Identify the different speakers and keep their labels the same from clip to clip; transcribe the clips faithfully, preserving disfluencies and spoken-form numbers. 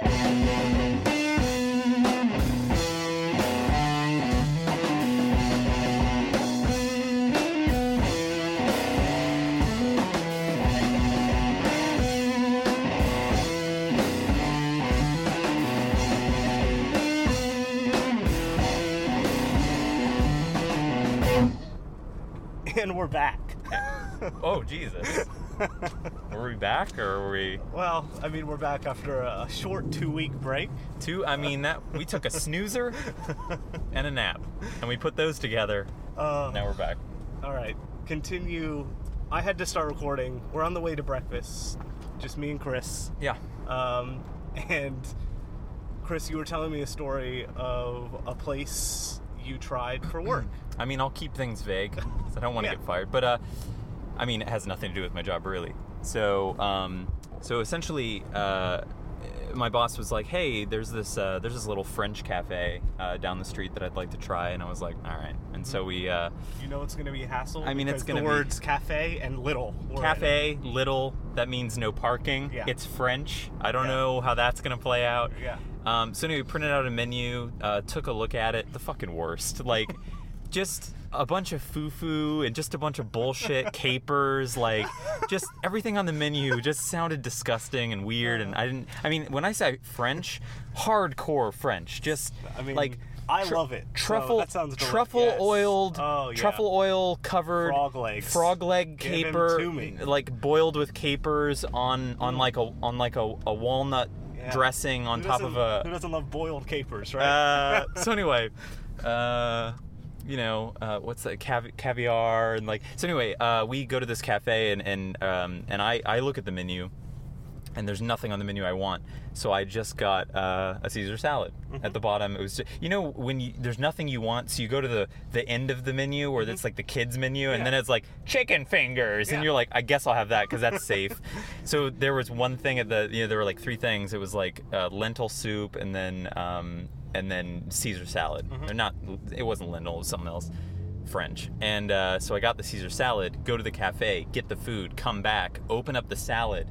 Speaker 1: And we're back.
Speaker 2: Oh, Jesus. Were we back, or were we...
Speaker 1: Well, I mean, we're back after a short two-week break.
Speaker 2: Two? I mean, that we took a snoozer and a nap, and we put those together.
Speaker 1: Uh,
Speaker 2: now we're back.
Speaker 1: All right. Continue. I had to start recording. We're on the way to breakfast. Just me and Chris.
Speaker 2: Yeah.
Speaker 1: Um, and Chris, you were telling me a story of a place you tried for work.
Speaker 2: I mean, I'll keep things vague, because I don't want to
Speaker 1: Yeah.
Speaker 2: get fired. But, uh, I mean, it has nothing to do with my job, really. So, um, so essentially, uh, my boss was like, "Hey, there's this, uh, there's this little French cafe uh, down the street that I'd like to try." And I was like, "All right." And so we, uh,
Speaker 1: You know it's going to be a hassle?
Speaker 2: I mean, it's
Speaker 1: because
Speaker 2: gonna
Speaker 1: the
Speaker 2: be-
Speaker 1: words cafe and little were in
Speaker 2: cafe, little, that means no parking.
Speaker 1: Yeah.
Speaker 2: It's French. I don't
Speaker 1: Yeah.
Speaker 2: know how that's going to play out.
Speaker 1: it. Yeah.
Speaker 2: Um, so anyway, printed out a menu, uh, took a look at it. The fucking worst. Like, just a bunch of foo-foo and just a bunch of bullshit, capers, like, just everything on the menu just sounded disgusting and weird. And I didn't, I mean, when I say French, hardcore French, just,
Speaker 1: I mean,
Speaker 2: like...
Speaker 1: I
Speaker 2: tr-
Speaker 1: love it.
Speaker 2: Truffle,
Speaker 1: So that sounds deli-
Speaker 2: truffle
Speaker 1: yes.
Speaker 2: oiled,
Speaker 1: Oh, yeah.
Speaker 2: truffle oil covered
Speaker 1: Frog legs.
Speaker 2: frog leg
Speaker 1: Give 'em
Speaker 2: caper,
Speaker 1: to me.
Speaker 2: like boiled with capers on on like a on like a, a walnut
Speaker 1: Yeah.
Speaker 2: dressing on
Speaker 1: Who
Speaker 2: top of
Speaker 1: doesn't-
Speaker 2: a.
Speaker 1: Who doesn't love boiled capers, right?
Speaker 2: Uh, so anyway, uh, you know, uh, what's that, cavi- caviar and like. So anyway, uh, we go to this cafe and and um, and I I look at the menu, and there's nothing on the menu I want. So I just got uh, a Caesar salad.
Speaker 1: Mm-hmm.
Speaker 2: At the bottom, it was just, you know, when you, there's nothing you want, so you go to the the end of the menu where it's like the kids menu, and
Speaker 1: Yeah.
Speaker 2: then it's like chicken fingers, and
Speaker 1: Yeah.
Speaker 2: you're like, I guess I'll have that because that's safe. So there was one thing at the, you know, there were like three things. It was like uh, lentil soup, and then um, and then Caesar salad.
Speaker 1: Mm-hmm.
Speaker 2: Or not, it wasn't lentil, it was something else. French. And uh, so I got the Caesar salad, go to the cafe, get the food, come back, open up the salad,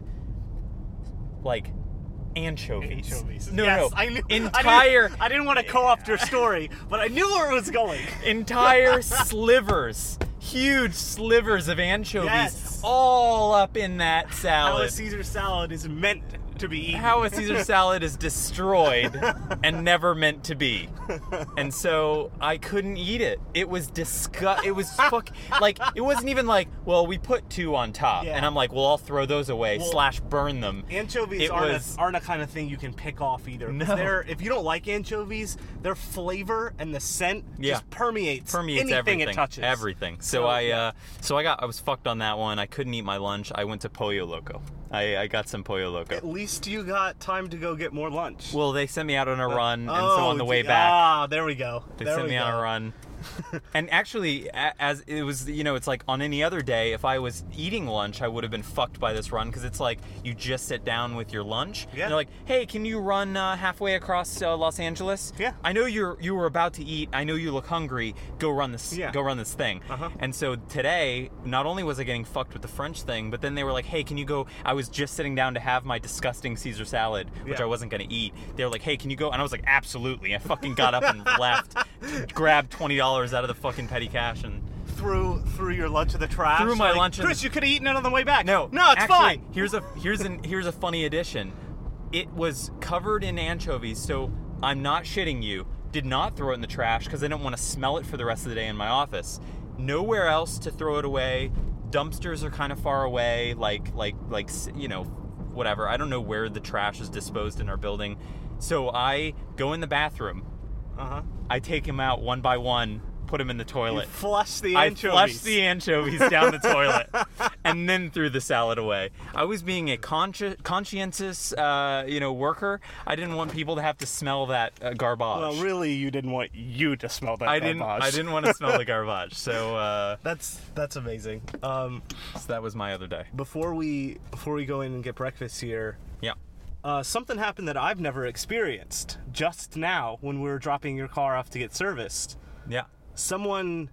Speaker 2: like anchovies.
Speaker 1: Anchovies.
Speaker 2: No,
Speaker 1: yes,
Speaker 2: no,
Speaker 1: I knew.
Speaker 2: entire,
Speaker 1: I didn't, I didn't want to co-opt your story, but I knew where it was going.
Speaker 2: entire slivers, huge slivers of anchovies,
Speaker 1: Yes.
Speaker 2: all up in that
Speaker 1: How
Speaker 2: salad.
Speaker 1: a Caesar salad is meant to be eaten.
Speaker 2: How a Caesar salad is destroyed and never meant to be. And so I couldn't eat it. It was disgust. It was fuck. Like, it wasn't even like, well, we put two on top.
Speaker 1: Yeah.
Speaker 2: And I'm like, well, I'll throw those away
Speaker 1: Well,
Speaker 2: slash burn them.
Speaker 1: Anchovies
Speaker 2: It
Speaker 1: aren't,
Speaker 2: was-
Speaker 1: a, aren't a kind of thing you can pick off either. 'Cause
Speaker 2: No.
Speaker 1: they're- if you don't like anchovies, their flavor and the scent
Speaker 2: Yeah.
Speaker 1: just permeates,
Speaker 2: Permeates
Speaker 1: anything
Speaker 2: everything.
Speaker 1: it touches.
Speaker 2: Everything. So,
Speaker 1: So,
Speaker 2: I,
Speaker 1: yeah.
Speaker 2: uh, so I got, I was fucked on that one. I couldn't eat my lunch. I went to Pollo Loco. I, I got some Pollo Loco.
Speaker 1: At least you got time to go get more lunch.
Speaker 2: Well, they sent me out on a run, and so
Speaker 1: Oh,
Speaker 2: on the way
Speaker 1: gee-
Speaker 2: back,
Speaker 1: Ah, there we go.
Speaker 2: they
Speaker 1: there
Speaker 2: sent
Speaker 1: we
Speaker 2: me
Speaker 1: go.
Speaker 2: on a run. And actually, a- as it was, you know, it's like on any other day, if I was eating lunch, I would have been fucked by this run, because it's like you just sit down with your lunch.
Speaker 1: Yeah.
Speaker 2: And they're like, hey, can you run uh, halfway across uh, Los Angeles?
Speaker 1: Yeah.
Speaker 2: I know you're you were about to eat. I know you look hungry. Go run this.
Speaker 1: Yeah.
Speaker 2: Go run this thing.
Speaker 1: Uh-huh.
Speaker 2: And so today, not only was I getting fucked with the French thing, but then they were like, hey, can you go? I was just sitting down to have my disgusting Caesar salad, which
Speaker 1: Yeah.
Speaker 2: I wasn't gonna eat. They were like, hey, can you go? And I was like, absolutely. I fucking got up and left, grabbed twenty dollars out of the fucking petty cash, and
Speaker 1: Threw threw your lunch in the trash.
Speaker 2: Threw my
Speaker 1: Like,
Speaker 2: lunch in
Speaker 1: Chris,
Speaker 2: the-
Speaker 1: you could have eaten it on the way back.
Speaker 2: no,
Speaker 1: no, it's
Speaker 2: actually,
Speaker 1: fine.
Speaker 2: Here's a here's an here's a funny addition. It was covered in anchovies, so I'm not shitting you. Did not throw it in the trash because I didn't want to smell it for the rest of the day in my office. Nowhere else to throw it away. Dumpsters are kind of far away, like like like you know, whatever. I don't know where the trash is disposed in our building. So I go in the bathroom.
Speaker 1: Uh huh.
Speaker 2: I take them out one by one, put them in the toilet.
Speaker 1: Flush the
Speaker 2: I
Speaker 1: anchovies.
Speaker 2: flushed the anchovies down the toilet and then threw the salad away. I was being a consci- conscientious, uh, you know, worker. I didn't want people to have to smell that uh, garbage.
Speaker 1: Well, really, you didn't want you to smell that
Speaker 2: I
Speaker 1: garbage.
Speaker 2: didn't. I didn't want to smell the garbage. So, uh,
Speaker 1: That's that's amazing. Um,
Speaker 2: so that was my other day.
Speaker 1: before we before we go in and get breakfast here,
Speaker 2: Yeah.
Speaker 1: uh, something happened that I've never experienced. Just now, when we were dropping your car off to get serviced,
Speaker 2: Yeah.
Speaker 1: someone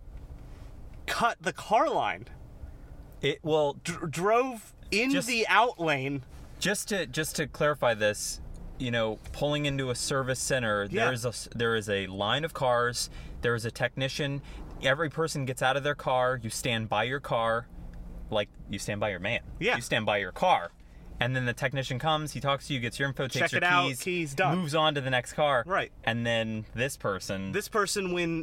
Speaker 1: cut the car line,
Speaker 2: It well,
Speaker 1: dr- drove in
Speaker 2: Just-
Speaker 1: the out lane.
Speaker 2: just to just to clarify this, you know, pulling into a service center,
Speaker 1: Yeah.
Speaker 2: there's a there is a line of cars. There is a technician. Every person gets out of their car. You stand by your car, like you stand by your man.
Speaker 1: Yeah.
Speaker 2: You stand by your car, and then the technician comes. He talks to you, gets your info, takes
Speaker 1: Check
Speaker 2: your
Speaker 1: it out,
Speaker 2: keys,
Speaker 1: keys, done.
Speaker 2: moves on to the next car.
Speaker 1: Right.
Speaker 2: And then this person.
Speaker 1: This person went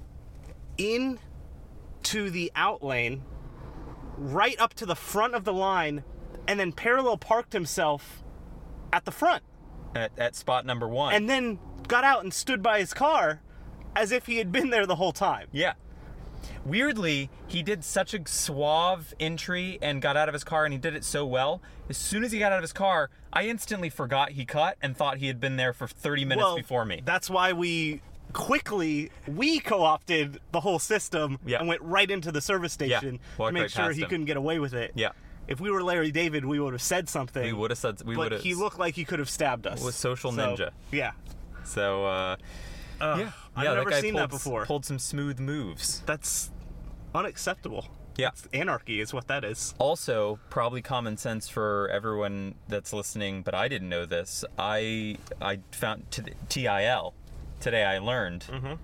Speaker 1: in to the out lane, right up to the front of the line, and then parallel parked himself at the front.
Speaker 2: At, at spot number one.
Speaker 1: And then got out and stood by his car as if he had been there the whole time.
Speaker 2: Yeah. Weirdly, he did such a suave entry and got out of his car, and he did it so well. As soon as he got out of his car, I instantly forgot he cut and thought he had been there for thirty minutes
Speaker 1: Well,
Speaker 2: before me.
Speaker 1: That's why we quickly, we co-opted the whole system
Speaker 2: Yeah.
Speaker 1: and went right into the service station to
Speaker 2: walked
Speaker 1: make
Speaker 2: right
Speaker 1: sure
Speaker 2: past
Speaker 1: he
Speaker 2: him.
Speaker 1: couldn't get away with it.
Speaker 2: Yeah.
Speaker 1: If we were Larry David, we would have said something.
Speaker 2: We would have said we would
Speaker 1: But
Speaker 2: have.
Speaker 1: he looked like he could have stabbed us.
Speaker 2: Was social
Speaker 1: So,
Speaker 2: ninja.
Speaker 1: Yeah.
Speaker 2: So uh,
Speaker 1: Ugh,
Speaker 2: yeah,
Speaker 1: I've
Speaker 2: yeah,
Speaker 1: never
Speaker 2: that guy
Speaker 1: seen
Speaker 2: pulled,
Speaker 1: that before.
Speaker 2: Pulled some smooth moves.
Speaker 1: That's unacceptable.
Speaker 2: Yeah.
Speaker 1: It's anarchy is what that is.
Speaker 2: Also, probably common sense for everyone that's listening, but I didn't know this. I I found to the T I L today. I learned
Speaker 1: Mm-hmm.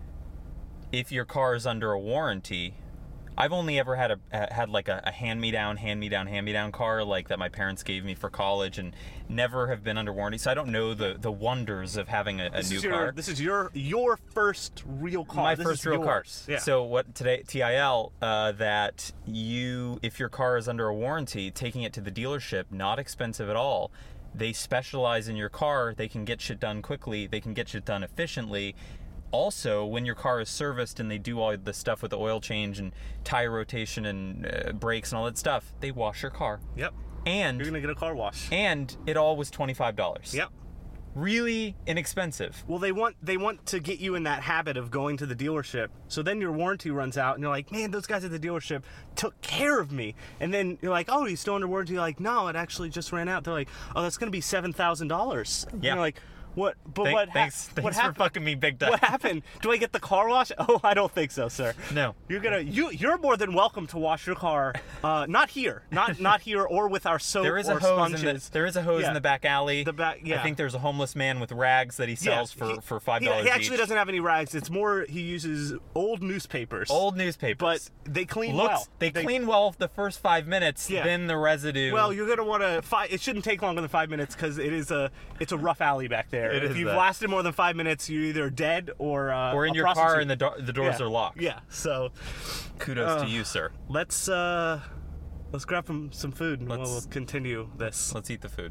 Speaker 2: if your car is under a warranty. I've only ever had a had like a, a hand-me-down, hand-me-down, hand-me-down car like that my parents gave me for college, and never have been under warranty. So I don't know the, the wonders of having a, a
Speaker 1: This
Speaker 2: new
Speaker 1: is your,
Speaker 2: car.
Speaker 1: This is your your first real car.
Speaker 2: My
Speaker 1: This
Speaker 2: first
Speaker 1: is
Speaker 2: real car.
Speaker 1: yours. Yeah.
Speaker 2: So what today T I L uh, that you if your car is under a warranty, taking it to the dealership, not expensive at all. They specialize in your car. They can get shit done quickly. They can get shit done efficiently. Also, when your car is serviced and they do all the stuff with the oil change and tire rotation and uh, brakes and all that stuff, they wash your car.
Speaker 1: Yep.
Speaker 2: And
Speaker 1: You're gonna get a car wash.
Speaker 2: and it all was twenty-five dollars.
Speaker 1: Yep.
Speaker 2: Really inexpensive.
Speaker 1: Well, they want they want to get you in that habit of going to the dealership. So then your warranty runs out, and you're like, man, those guys at the dealership took care of me. And then you're like, oh, you still under warranty? You're like, no, it actually just ran out. They're like, oh, that's gonna be seven thousand dollars.
Speaker 2: Yeah.
Speaker 1: You're like, what? But
Speaker 2: Thank-
Speaker 1: what? Ha-
Speaker 2: thanks
Speaker 1: what
Speaker 2: thanks for
Speaker 1: happened?
Speaker 2: fucking me big time.
Speaker 1: What happened? Do I get the car wash? Oh, I don't think so, sir.
Speaker 2: No.
Speaker 1: You're gonna you you're more than welcome to wash your car. Uh, not here, not not here, or with our soap
Speaker 2: There is
Speaker 1: or
Speaker 2: a hose
Speaker 1: sponges.
Speaker 2: in the there is a hose
Speaker 1: Yeah.
Speaker 2: in the back alley.
Speaker 1: The back- yeah.
Speaker 2: I think there's a homeless man with rags that he sells
Speaker 1: Yeah,
Speaker 2: for,
Speaker 1: he-
Speaker 2: for five
Speaker 1: he-
Speaker 2: dollars
Speaker 1: He actually
Speaker 2: each.
Speaker 1: doesn't have any rags. It's more he uses old newspapers.
Speaker 2: Old newspapers.
Speaker 1: but they clean
Speaker 2: Looks,
Speaker 1: well.
Speaker 2: They, clean well the first five minutes,
Speaker 1: Yeah.
Speaker 2: then the residue.
Speaker 1: Well, you're gonna want to. Fi- it shouldn't take longer than five minutes because it is a it's a rough alley back there.
Speaker 2: It
Speaker 1: if
Speaker 2: is
Speaker 1: you've
Speaker 2: that.
Speaker 1: lasted more than five minutes, you're either dead or uh,
Speaker 2: or in
Speaker 1: a
Speaker 2: your car
Speaker 1: prostitute.
Speaker 2: and the, do- the doors
Speaker 1: yeah.
Speaker 2: are locked.
Speaker 1: Yeah. So
Speaker 2: Kudos
Speaker 1: Uh,
Speaker 2: to you, sir.
Speaker 1: let's uh let's grab some some food and
Speaker 2: Let's-
Speaker 1: we'll continue this.
Speaker 2: Let's eat the food.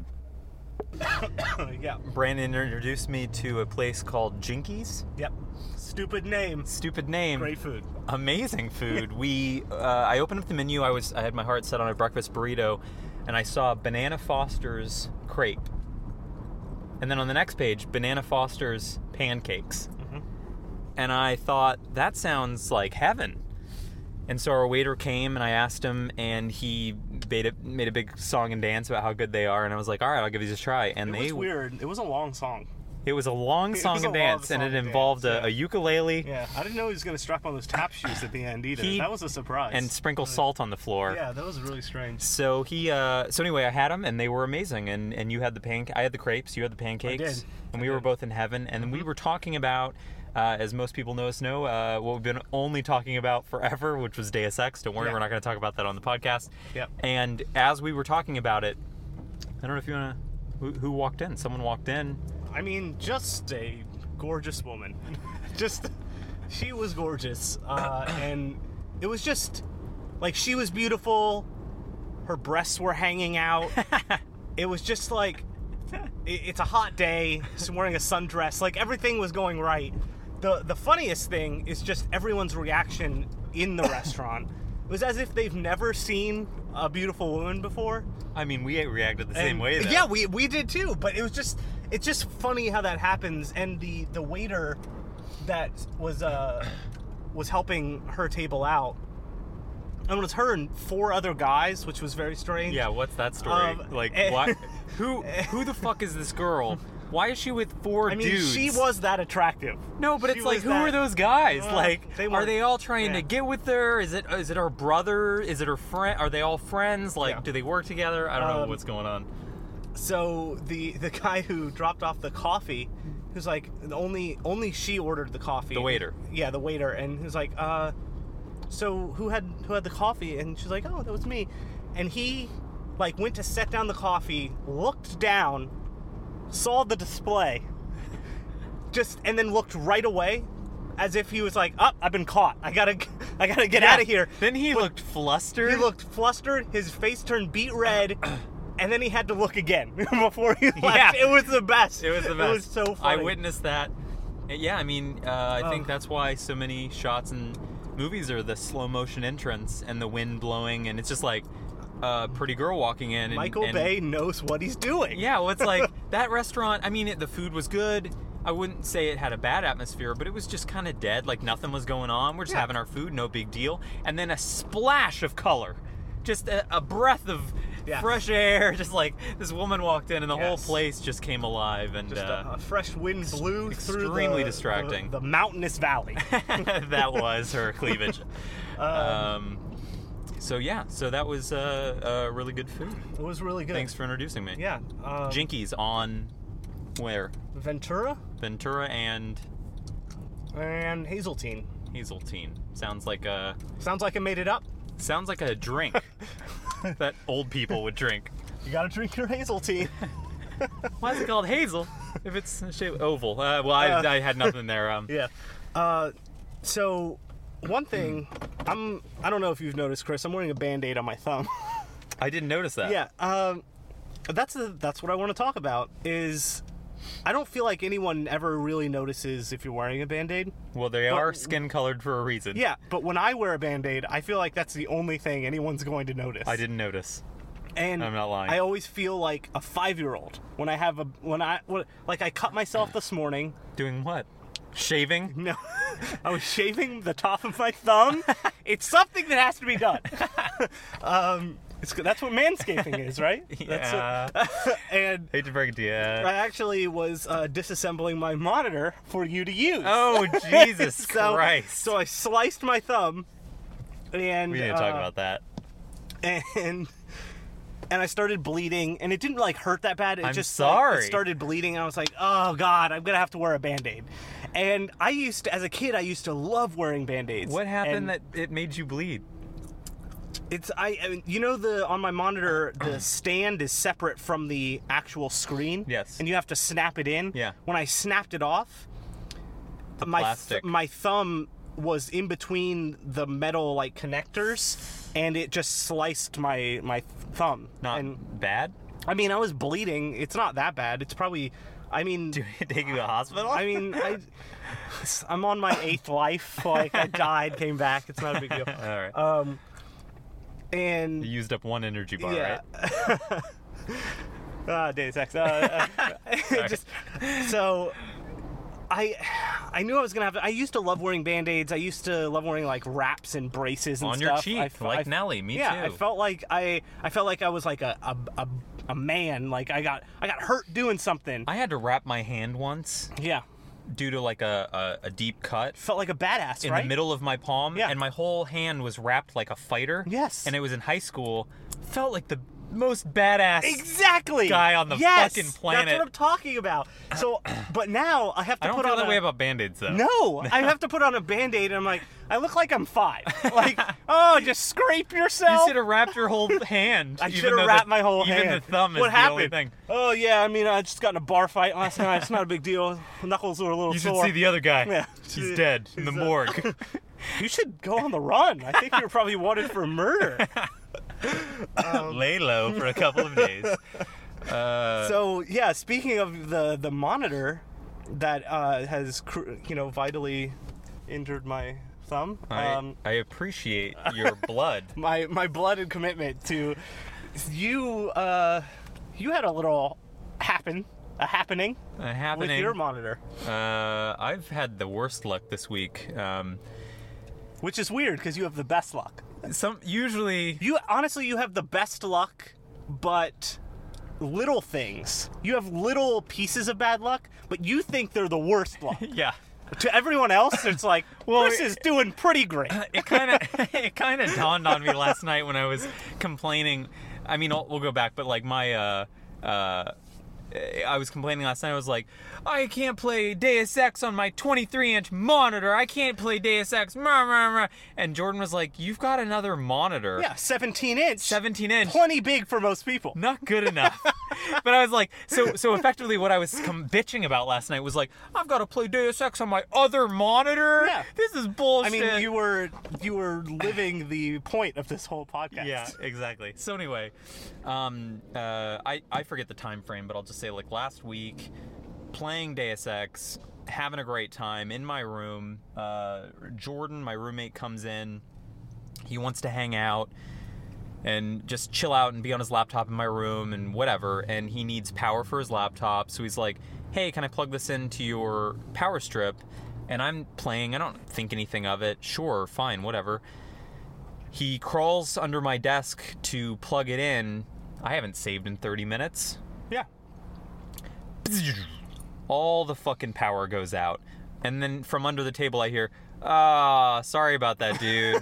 Speaker 1: yeah.
Speaker 2: Brandon introduced me to a place called Jinkies.
Speaker 1: Yep. Stupid name.
Speaker 2: Stupid name.
Speaker 1: Great food.
Speaker 2: Amazing food. we uh, I opened up the menu. I was I had my heart set on a breakfast burrito, and I saw Banana Foster's crepe. And then on the next page, Banana Foster's pancakes.
Speaker 1: Mm-hmm.
Speaker 2: And I thought, that sounds like heaven. And so our waiter came, and I asked him, and he made a, made a big song and dance about how good they are. And I was like, all right, I'll give these a try. And
Speaker 1: It
Speaker 2: they
Speaker 1: was weird. It was a long song.
Speaker 2: It was a long
Speaker 1: It
Speaker 2: song
Speaker 1: was
Speaker 2: and
Speaker 1: a long
Speaker 2: dance, and
Speaker 1: song
Speaker 2: it
Speaker 1: and
Speaker 2: involved
Speaker 1: dance,
Speaker 2: a,
Speaker 1: yeah.
Speaker 2: a ukulele
Speaker 1: Yeah, I didn't know he was gonna strap on those tap shoes at the end either.
Speaker 2: He-
Speaker 1: that was a surprise.
Speaker 2: and sprinkle salt on the floor.
Speaker 1: Yeah, that was really strange.
Speaker 2: So he, uh, so anyway, I had them, and they were amazing. And, and you had the pan, I had the crepes, you had the pancakes,
Speaker 1: did.
Speaker 2: and
Speaker 1: I
Speaker 2: we were
Speaker 1: did.
Speaker 2: both in heaven. And then we were talking about, uh, as most people know us know, uh, what we've been only talking about forever, which was Deus Ex. Don't worry,
Speaker 1: Yeah.
Speaker 2: we're not going to talk about that on the podcast.
Speaker 1: Yep.
Speaker 2: And as we were talking about it, I don't know if you want to. Who, who walked in? Someone walked in.
Speaker 1: I mean, just a gorgeous woman. just, she was gorgeous, uh, and it was just like she was beautiful. Her breasts were hanging out. It was just like it, it's a hot day. She's wearing a sundress. Like everything was going right. the The funniest thing is just everyone's reaction in the restaurant. It was as if they've never seen a beautiful woman before.
Speaker 2: I mean, we reacted the same
Speaker 1: And-
Speaker 2: way, though.
Speaker 1: Yeah, we we did too. But it was just it's just funny how that happens. And the the waiter that was uh was helping her table out, and it was her and four other guys, which was very strange.
Speaker 2: Yeah, what's that story?
Speaker 1: Um,
Speaker 2: like,
Speaker 1: eh,
Speaker 2: why? Who? Who the fuck is this girl? Why is she with four
Speaker 1: I mean,
Speaker 2: dudes?
Speaker 1: she was that attractive.
Speaker 2: No, but
Speaker 1: She
Speaker 2: it's like,
Speaker 1: was
Speaker 2: who
Speaker 1: that-
Speaker 2: are those guys?
Speaker 1: Uh,
Speaker 2: like,
Speaker 1: they
Speaker 2: are
Speaker 1: weren't-
Speaker 2: they all trying
Speaker 1: yeah.
Speaker 2: to get with her? Is it is it her brother? Is it her friend? Are they all friends? Like,
Speaker 1: Yeah.
Speaker 2: do they work together? I don't know
Speaker 1: Um,
Speaker 2: what's going on.
Speaker 1: so the the guy who dropped off the coffee, who's like, only only she ordered the coffee.
Speaker 2: The waiter.
Speaker 1: Yeah, the waiter, and he's like, uh, so who had who had the coffee? And she's like, oh, that was me. And he, like, went to set down the coffee, looked down, saw the display, just and then looked right away, as if he was like, oh, I've been caught. I gotta, I gotta get
Speaker 2: Yeah.
Speaker 1: out of here.
Speaker 2: Then he
Speaker 1: But
Speaker 2: looked flustered.
Speaker 1: He looked flustered. His face turned beet red, and then he had to look again before he left.
Speaker 2: Yeah.
Speaker 1: It was the best.
Speaker 2: It was the best.
Speaker 1: It was so
Speaker 2: I
Speaker 1: funny.
Speaker 2: witnessed that. Yeah, I mean, uh, I
Speaker 1: Oh.
Speaker 2: think that's why so many shots in movies are the slow motion entrance and the wind blowing, and it's just like a pretty girl walking in. And,
Speaker 1: Michael
Speaker 2: and,
Speaker 1: Bay knows what he's doing.
Speaker 2: Yeah, well, it's like that restaurant. I mean, it, the food was good. I wouldn't say it had a bad atmosphere, but it was just kind of dead. Like nothing was going on. We're just
Speaker 1: Yeah.
Speaker 2: having our food, no big deal. And then a splash of color, just a, a breath of
Speaker 1: Yeah.
Speaker 2: fresh air. Just like this woman walked in, and the whole
Speaker 1: Yes.
Speaker 2: place just came alive. And
Speaker 1: Just
Speaker 2: uh,
Speaker 1: a, a fresh wind blew through
Speaker 2: extremely
Speaker 1: the,
Speaker 2: distracting.
Speaker 1: The, the mountainous valley.
Speaker 2: that was her cleavage.
Speaker 1: Um,
Speaker 2: um, so yeah, so that was uh, uh, really good food.
Speaker 1: It was really good.
Speaker 2: Thanks for introducing me.
Speaker 1: Yeah. Um,
Speaker 2: Jinkies on where?
Speaker 1: Ventura
Speaker 2: Ventura and
Speaker 1: and Hazeltine.
Speaker 2: Hazeltine. Sounds like a
Speaker 1: Sounds like I made it up.
Speaker 2: sounds like a drink that old people would drink.
Speaker 1: You gotta drink your Hazeltine.
Speaker 2: Why is it called Hazel if it's shaped oval? Uh, well, I,
Speaker 1: Uh,
Speaker 2: I had nothing there. Um,
Speaker 1: Yeah. Uh, so one thing, I'm I don't know if you've noticed, Chris. I'm wearing a Band-Aid on my thumb.
Speaker 2: I didn't notice that.
Speaker 1: Yeah. Um, that's the that's what I want to talk about. Is I don't feel like anyone ever really notices if you're wearing a Band-Aid.
Speaker 2: Well, they
Speaker 1: But-
Speaker 2: are skin colored for a reason.
Speaker 1: Yeah, but when I wear a Band-Aid, I feel like that's the only thing anyone's going to notice.
Speaker 2: I didn't notice.
Speaker 1: And
Speaker 2: I'm not lying.
Speaker 1: I always feel like a five-year-old when I have a when I when, like I cut myself this morning.
Speaker 2: Doing what? Shaving?
Speaker 1: No, I was shaving the top of my thumb. It's something that has to be done. um, it's, that's what manscaping is, right?
Speaker 2: Yeah.
Speaker 1: That's it. And
Speaker 2: Hate to break it to you.
Speaker 1: I actually was uh, disassembling my monitor for you to use.
Speaker 2: Oh, Jesus
Speaker 1: so,
Speaker 2: Christ.
Speaker 1: So I sliced my thumb, and
Speaker 2: we need to talk
Speaker 1: uh,
Speaker 2: about that.
Speaker 1: and and I started bleeding, and it didn't like hurt that bad. It
Speaker 2: I'm
Speaker 1: just like,
Speaker 2: sorry.
Speaker 1: it started bleeding, and I was like, oh god, I'm gonna have to wear a Band-Aid. And I used to, as a kid, I used to love wearing Band-Aids.
Speaker 2: What happened
Speaker 1: And
Speaker 2: that it made you bleed?
Speaker 1: it's I, I mean, you know the on my monitor the stand is separate from the actual screen.
Speaker 2: Yes.
Speaker 1: And you have to snap it in.
Speaker 2: Yeah.
Speaker 1: When I snapped it off, my th-
Speaker 2: plastic.
Speaker 1: my thumb was in between the metal like connectors, and it just sliced my my thumb.
Speaker 2: Not
Speaker 1: And
Speaker 2: bad?
Speaker 1: I mean, I was bleeding. It's not that bad. It's probably. I mean.
Speaker 2: Do we take you to the hospital?
Speaker 1: I mean, I, I'm on my eighth life. Like I died, came back. It's not a big deal.
Speaker 2: All right.
Speaker 1: Um, and
Speaker 2: you used up one energy bar,
Speaker 1: yeah.
Speaker 2: right?
Speaker 1: Ah, Deus Ex. Uh, uh, just so. I I knew I was gonna have to. I used to love wearing Band-Aids. I used to love wearing like wraps and braces and
Speaker 2: On
Speaker 1: stuff.
Speaker 2: your cheek,
Speaker 1: I f-
Speaker 2: like
Speaker 1: I f-
Speaker 2: Nelly. Me
Speaker 1: yeah,
Speaker 2: too.
Speaker 1: I felt like I I felt like I was like a a, a a man. Like I got I got hurt doing something.
Speaker 2: I had to wrap my hand once
Speaker 1: Yeah,
Speaker 2: due to like a, a, a deep cut
Speaker 1: felt like a badass,
Speaker 2: in
Speaker 1: right?
Speaker 2: the middle of my palm,
Speaker 1: Yeah.
Speaker 2: and my whole hand was wrapped like a fighter.
Speaker 1: Yes.
Speaker 2: And it was in high school. Felt like the most badass.
Speaker 1: Exactly.
Speaker 2: guy on the
Speaker 1: yes,
Speaker 2: fucking planet.
Speaker 1: That's what I'm talking about. So, but now I have to
Speaker 2: I don't
Speaker 1: put
Speaker 2: feel
Speaker 1: on
Speaker 2: that
Speaker 1: a,
Speaker 2: way about Band-Aids though.
Speaker 1: No, I have to put on a Band-Aid, and I'm like, I look like I'm five. Like, oh, just scrape
Speaker 2: You
Speaker 1: yourself.
Speaker 2: should have wrapped your whole hand.
Speaker 1: I
Speaker 2: even
Speaker 1: should
Speaker 2: though
Speaker 1: have
Speaker 2: the-
Speaker 1: wrapped my whole
Speaker 2: even
Speaker 1: hand.
Speaker 2: Even the thumb is
Speaker 1: what
Speaker 2: the
Speaker 1: happened?
Speaker 2: only thing.
Speaker 1: Oh yeah, I mean, I just got in a bar fight last night. It's not a big deal. Knuckles were a little
Speaker 2: You should
Speaker 1: sore.
Speaker 2: see the other guy.
Speaker 1: Yeah.
Speaker 2: He's dead in the
Speaker 1: He's, uh,
Speaker 2: morgue.
Speaker 1: You should go on the run. I think you're probably wanted for murder.
Speaker 2: Lay low for a couple of days. Uh,
Speaker 1: So yeah, speaking of the the monitor that uh, has cr- you know vitally injured my thumb,
Speaker 2: I,
Speaker 1: um,
Speaker 2: I appreciate your blood.
Speaker 1: my my blood and commitment to you. Uh, you had a little happen, a happening
Speaker 2: Uh,
Speaker 1: with
Speaker 2: happening.
Speaker 1: your monitor,
Speaker 2: Uh, I've had the worst luck this week. Um,
Speaker 1: which is weird because you have the best luck.
Speaker 2: some usually
Speaker 1: You honestly, you have the best luck, but little things. You have little pieces of bad luck, but you think they're the worst luck.
Speaker 2: yeah.
Speaker 1: To everyone else, it's like,
Speaker 2: Well,
Speaker 1: Chris is doing pretty great.
Speaker 2: It kind of it kind of dawned on me last night when I was complaining. I mean, I'll, we'll go back, but like my uh, uh, I was complaining last night. I was like, I can't play Deus Ex on my twenty-three inch monitor. I can't play Deus Ex. Rah, rah, rah. And Jordan was like, you've got another monitor.
Speaker 1: Yeah, seventeen inch.
Speaker 2: seventeen inch.
Speaker 1: Plenty big for most people.
Speaker 2: Not good enough. But I was like, so so effectively what I was com- bitching about last night was like, I've got to play Deus Ex on my other monitor.
Speaker 1: Yeah.
Speaker 2: This is bullshit.
Speaker 1: I mean, you were you were living the point of this whole podcast.
Speaker 2: Yeah, exactly. So anyway, um, uh, I, I forget the time frame, but I'll just say like last week, playing Deus Ex, having a great time in my room. Uh, Jordan, my roommate, comes in. He wants to hang out and just chill out and be on his laptop in my room and whatever. And he needs power for his laptop. So he's like, hey, can I plug this into your power strip? And I'm playing. I don't think anything of it. Sure, fine, whatever. He crawls under my desk to plug it in. I haven't saved in thirty minutes.
Speaker 1: Yeah.
Speaker 2: All the fucking power goes out. And then from under the table I hear, ah, sorry about that, dude.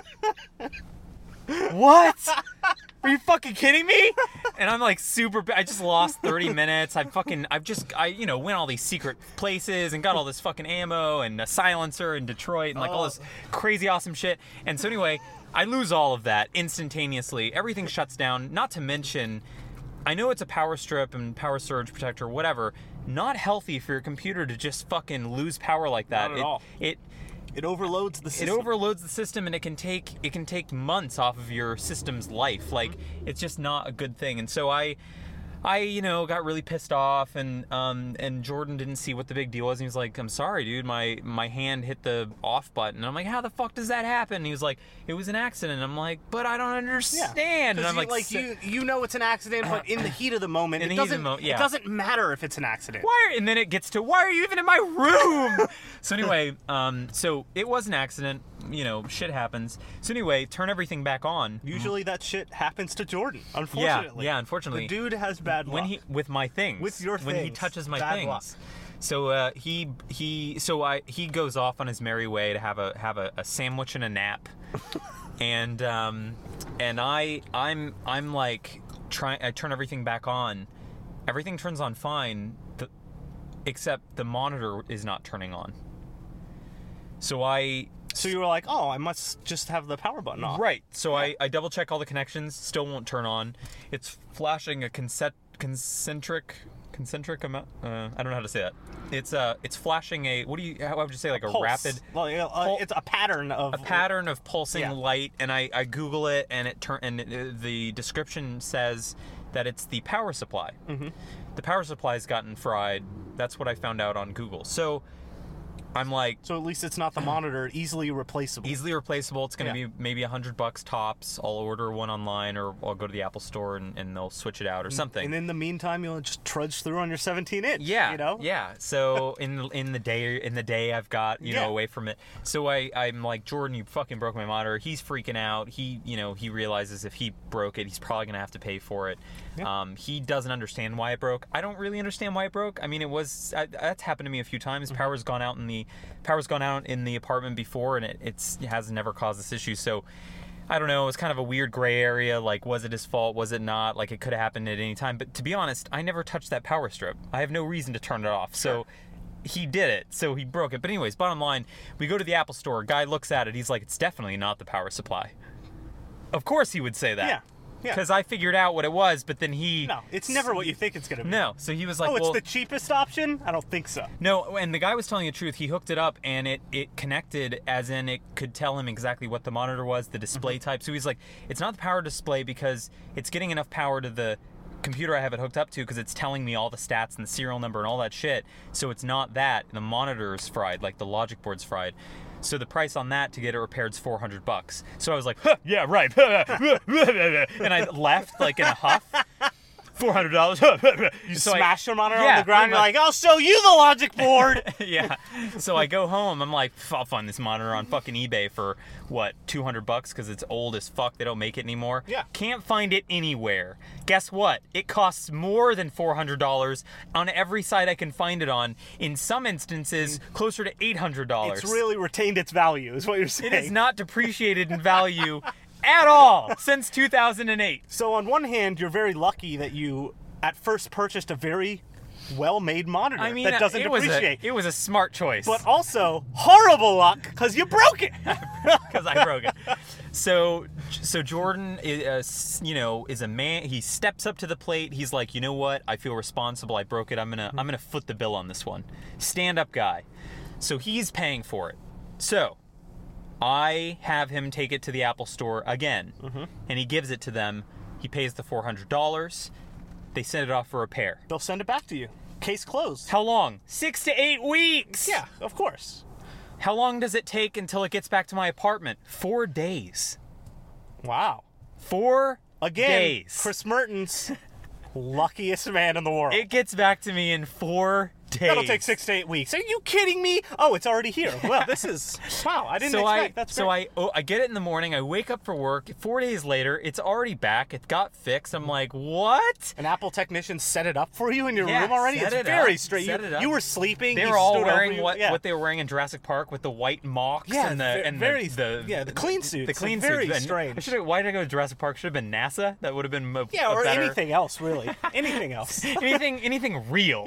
Speaker 2: What? Are you fucking kidding me? And I'm like super, I just lost thirty minutes. I fucking, I've just, I, you know, went all these secret places and got all this fucking ammo and a silencer in Detroit and like all this crazy awesome shit. And so anyway, I lose all of that instantaneously. Everything shuts down. Not to mention, I know it's a power strip and power surge protector, whatever. Not healthy for your computer to just fucking lose power like that.
Speaker 1: Not at
Speaker 2: it,
Speaker 1: all.
Speaker 2: It,
Speaker 1: It overloads the system.
Speaker 2: It overloads the system, and it can take it can take months off of your system's life. Like mm-hmm. It's just not a good thing. And so I, I you know got really pissed off, and um and Jordan didn't see what the big deal was. And he was like, "I'm sorry, dude. My my hand hit the off button." And I'm like, "How the fuck does that happen?" And he was like, "It was an accident." And I'm like, "But I don't understand."
Speaker 1: Yeah.
Speaker 2: And I'm
Speaker 1: you,
Speaker 2: like,
Speaker 1: like you you know it's an accident, but in the heat of the moment,
Speaker 2: In
Speaker 1: it
Speaker 2: the heat of the
Speaker 1: doesn't
Speaker 2: mo- yeah.
Speaker 1: it doesn't matter if it's an accident.
Speaker 2: Why? Are, and then it gets to, why are you even in my room? So anyway, um, so it was an accident. You know, shit happens. So anyway, turn everything back on.
Speaker 1: Usually that shit happens to Jordan.
Speaker 2: Yeah,
Speaker 1: Unfortunately.
Speaker 2: yeah. Unfortunately,
Speaker 1: The dude has bad luck.
Speaker 2: when he with my things.
Speaker 1: With your
Speaker 2: when he
Speaker 1: things,
Speaker 2: touches my
Speaker 1: bad
Speaker 2: things.
Speaker 1: luck.
Speaker 2: So uh, he he so I he goes off on his merry way to have a have a, a sandwich and a nap, and um and I I'm I'm like trying. I turn everything back on. Everything turns on fine, the, except the monitor is not turning on. So I.
Speaker 1: So you were like, oh, I must just have the power button off.
Speaker 2: Right. So I, I double check all the connections, still won't turn on. It's flashing a concent- concentric concentric amount. Uh, I don't know how to say that. It's uh it's flashing a what do you how would you say like a
Speaker 1: Pulse.
Speaker 2: rapid
Speaker 1: Well, yeah, uh,
Speaker 2: pul-
Speaker 1: it's a pattern of
Speaker 2: a pattern of pulsing
Speaker 1: Yeah.
Speaker 2: light, and I, I Google it, and it turn and it, the description says that it's the power supply.
Speaker 1: Mm-hmm.
Speaker 2: The power supply's gotten fried. That's what I found out on Google. So I'm like,
Speaker 1: So at least it's not the monitor, easily replaceable.
Speaker 2: easily replaceable. It's going to
Speaker 1: Yeah.
Speaker 2: be maybe a hundred bucks tops. I'll order one online, or I'll go to the Apple store and, and they'll switch it out or something.
Speaker 1: And in the meantime, you'll just trudge through on your seventeen inch.
Speaker 2: Yeah,
Speaker 1: you know.
Speaker 2: yeah. So in the, in the day in the day I've got you
Speaker 1: Yeah.
Speaker 2: know away from it. So I I'm like, Jordan, you fucking broke my monitor. He's freaking out. He you know he realizes if he broke it, he's probably gonna have to pay for it.
Speaker 1: Yeah.
Speaker 2: Um, he doesn't understand why it broke. I don't really understand why it broke. I mean, it was I, that's happened to me a few times.
Speaker 1: Mm-hmm.
Speaker 2: Power's gone out in the power's gone out in the apartment before, and it it's, it has never caused this issue. So. I don't know, it was kind of a weird gray area, like was it his fault, was it not, like it could have happened at any time, but to be honest, I never touched that power strip. I have no reason to turn it off, so he did it, so he broke it. But anyways, bottom line, we go to the Apple store, guy looks at it, he's like, it's definitely not the power supply. Of course he would say that.
Speaker 1: Yeah, yeah.
Speaker 2: Because I figured out what it was, but then he...
Speaker 1: No, it's never what you think it's gonna be.
Speaker 2: No, so he was like,
Speaker 1: Oh, it's
Speaker 2: well...
Speaker 1: the cheapest option? I don't think so.
Speaker 2: No, and the guy was telling the truth. He hooked it up, and it, it connected, as in it could tell him exactly what the monitor was, the display
Speaker 1: Mm-hmm.
Speaker 2: type. So he's like, it's not the power display because it's getting enough power to the computer I have it hooked up to because it's telling me all the stats and the serial number and all that shit. So it's not that. The monitor's fried, like the logic board's fried. So the price on that to get it repaired is four hundred bucks. So I was like, huh, yeah, right. And I left like in a huff. four hundred dollars.
Speaker 1: You
Speaker 2: So I-
Speaker 1: smash your monitor
Speaker 2: yeah,
Speaker 1: on the ground,
Speaker 2: pretty
Speaker 1: you're
Speaker 2: much.
Speaker 1: like, I'll show you the logic board!
Speaker 2: Yeah. So I go home. I'm like, I'll find this monitor on fucking eBay for what, two hundred bucks because it's old as fuck. They don't make it anymore.
Speaker 1: Yeah.
Speaker 2: Can't find it anywhere. Guess what? It costs more than four hundred dollars on every site I can find it on. In some instances, closer to eight hundred dollars.
Speaker 1: It's really retained its value, is what you're saying.
Speaker 2: It is not depreciated in value at all since two thousand eight.
Speaker 1: So on one hand, you're very lucky that you at first purchased a very well-made monitor
Speaker 2: I mean,
Speaker 1: that doesn't
Speaker 2: it was
Speaker 1: depreciate.
Speaker 2: A, it was a smart choice.
Speaker 1: But also horrible luck because you broke it.
Speaker 2: Because I broke it. So, so Jordan, is, uh, you know, is a man. He steps up to the plate. He's like, you know what? I feel responsible. I broke it. I'm gonna, I'm gonna foot the bill on this one. Stand-up guy. So he's paying for it. So I have him take it to the Apple Store again,
Speaker 1: mm-hmm.
Speaker 2: and he gives it to them. He pays the four hundred dollars. They send it off for repair.
Speaker 1: They'll send it back to you. Case closed.
Speaker 2: How long? Six to eight weeks.
Speaker 1: Yeah, of course.
Speaker 2: How long does it take until it gets back to my apartment? Four days.
Speaker 1: Wow.
Speaker 2: Four
Speaker 1: Again,
Speaker 2: days.
Speaker 1: Chris Mertens, luckiest man in the world.
Speaker 2: It gets back to me in four days.
Speaker 1: That'll take six to eight weeks. Are you kidding me? Oh, it's already here. Well, this is wow. I didn't
Speaker 2: so
Speaker 1: expect.
Speaker 2: I,
Speaker 1: That's
Speaker 2: so
Speaker 1: great.
Speaker 2: I oh, I get it in the morning. I wake up for work. Four days later, it's already back. It got fixed. I'm like, what?
Speaker 1: An Apple technician set it up for you in your
Speaker 2: Yeah,
Speaker 1: room already.
Speaker 2: set
Speaker 1: It's
Speaker 2: it
Speaker 1: very
Speaker 2: up,
Speaker 1: straight.
Speaker 2: set
Speaker 1: You,
Speaker 2: it up.
Speaker 1: you were sleeping.
Speaker 2: They
Speaker 1: he
Speaker 2: were all
Speaker 1: stood over
Speaker 2: wearing
Speaker 1: you.
Speaker 2: what
Speaker 1: yeah.
Speaker 2: what they were wearing in Jurassic Park with the white mocks
Speaker 1: Yeah,
Speaker 2: and the
Speaker 1: ve-
Speaker 2: and
Speaker 1: very-
Speaker 2: the, the
Speaker 1: yeah, the clean suits.
Speaker 2: The clean
Speaker 1: Very
Speaker 2: suits. And
Speaker 1: strange.
Speaker 2: I should have. Why did I go to Jurassic Park? Should have been NASA. That would have been a,
Speaker 1: Yeah,
Speaker 2: a
Speaker 1: or
Speaker 2: better,
Speaker 1: anything else, really. Anything else.
Speaker 2: anything anything real.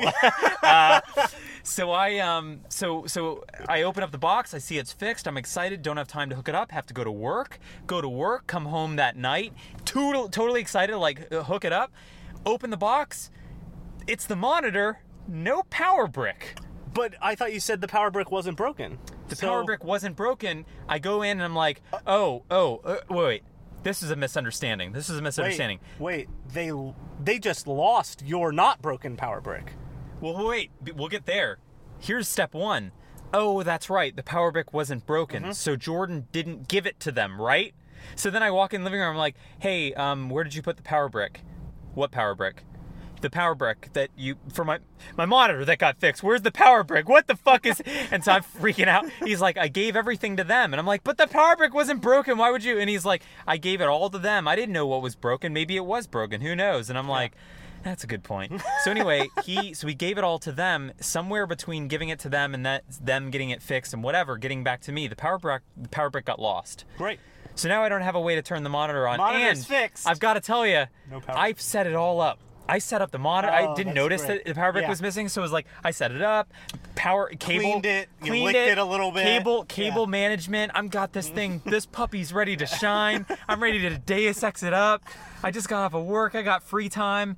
Speaker 2: uh, so I um so so I open up the box. I see it's fixed. I'm excited. Don't have time to hook it up. Have to go to work. Go to work. Come home that night. Total, totally excited. Like uh, hook it up. Open the box. It's the monitor. No power brick.
Speaker 1: But I thought you said the power brick wasn't broken.
Speaker 2: The
Speaker 1: So-
Speaker 2: power brick wasn't broken. I go in and I'm like, oh oh uh, wait, wait. This is a misunderstanding. This is a misunderstanding.
Speaker 1: Wait, wait, they they just lost your not broken power brick.
Speaker 2: Well, wait, we'll get there. Here's step one. Oh, that's right. The power brick wasn't broken,
Speaker 1: Mm-hmm.
Speaker 2: so Jordan didn't give it to them, right? So then I walk in the living room. I'm like, hey, um, where did you put the power brick? What power brick? The power brick that you for my my monitor that got fixed. Where's the power brick? What the fuck is? And so I'm freaking out. He's like, I gave everything to them, and I'm like, but the power brick wasn't broken. Why would you? And he's like, I gave it all to them. I didn't know what was broken. Maybe it was broken. Who knows? And I'm like. That's a good point. So anyway, he so he gave it all to them. Somewhere between giving it to them and that them getting it fixed and whatever, getting back to me, the power brick the power brick got lost.
Speaker 1: Great.
Speaker 2: So now I don't have a way to turn the monitor on.
Speaker 1: Monitor's
Speaker 2: and
Speaker 1: fixed.
Speaker 2: I've got to tell you,
Speaker 1: No power.
Speaker 2: I've set it all up. I set up the monitor.
Speaker 1: Oh,
Speaker 2: I didn't
Speaker 1: that's
Speaker 2: notice
Speaker 1: great.
Speaker 2: that the power brick
Speaker 1: Yeah.
Speaker 2: was missing, so it was like I set it up, power cable,
Speaker 1: Cleaned it, you
Speaker 2: cleaned
Speaker 1: licked it a little bit.
Speaker 2: Cable, cable
Speaker 1: Yeah.
Speaker 2: management. I'm got this thing. This puppy's ready to shine. I'm ready to Deus Ex it up. I just got off of work. I got free time.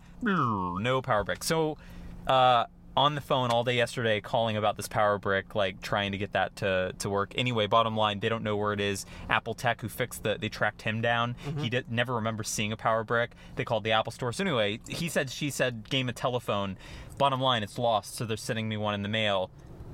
Speaker 2: No power brick. So, uh, on the phone all day yesterday calling about this power brick, like trying to get that to, to work. Anyway, bottom line, they don't know where it is. Apple Tech, who fixed the, they tracked him down.
Speaker 1: Mm-hmm.
Speaker 2: He did, never remembers seeing a power brick. They called the Apple Store. So anyway, he said, she said, game of telephone. Bottom line, it's lost. So they're sending me one in the mail.